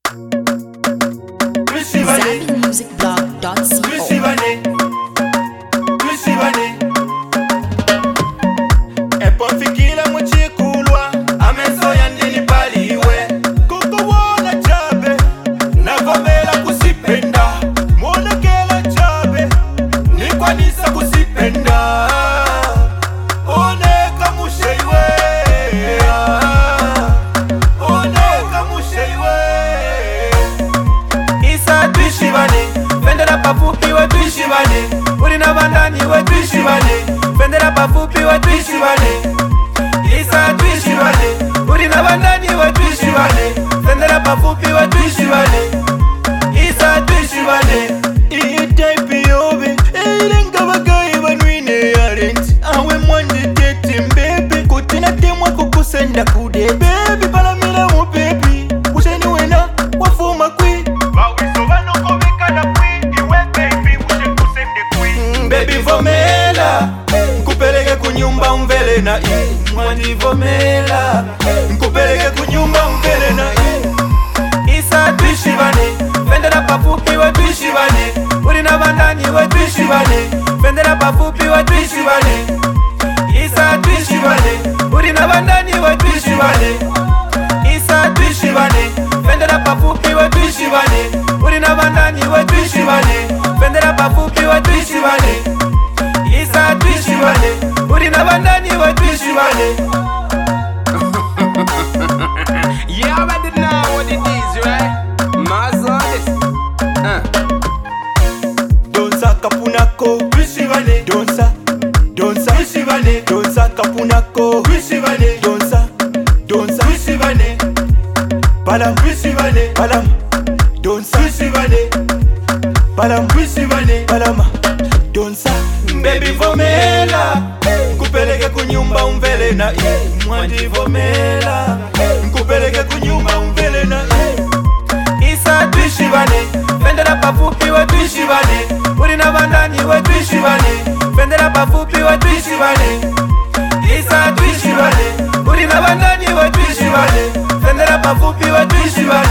ZappingMusicBlog.co. Epofikile muchikulwa ameso yandini paliwe kukuwona chabe navomela kusipenda mwonekela chabe nikwanisa kusipenda oneka musheiwe oneka musheiwe isa twishibane fendera pafupi we twishibane uri na bandani we twishibane fendera pafupi we twishibane isa twishibane uri na bandani we twishibane fendera pafupi we twishibane isa twishibane iyi type yobe ilenga bagayi banwine yarenti awe mwanje tete mbebe kutina temwa kukusenda kude baby palamila mu baby usheni wena wafuma kwi bawiso banokobekana kwi iwe baby ushe kusende kwi baby vomela nkupeleke kunyumba umvele na mwandi vomela nkupeleke kunyumba umvele na isa twishibane fendera pafupi we twishibane uri na bandani we twishibane fendera pafupi we twishibane isa twishibane uri na bandani we twishibane isa twishibane fendera pafupi we twishibane uri na bandani we twishibane fendera pafupi we twishibane isa twishibane uri na bandani we twishibane. You already know what it is, right? Donsa kapunako twishibane donsa twishibane donsa kapunako twishibane donsa twishibane balam twishibane balam donsa twishibane balam twishibane balama donsa baby vomela nkupeleke kunyumba umvele na mwandi vomela nkupeleke kunyumba umvele na isa twishibane fendera pafupi we twishibane uri na bandani we twishibane fendera pafupi we twishibane isa twishibane uri na bandani we twishibane fendera pafupi we twishibane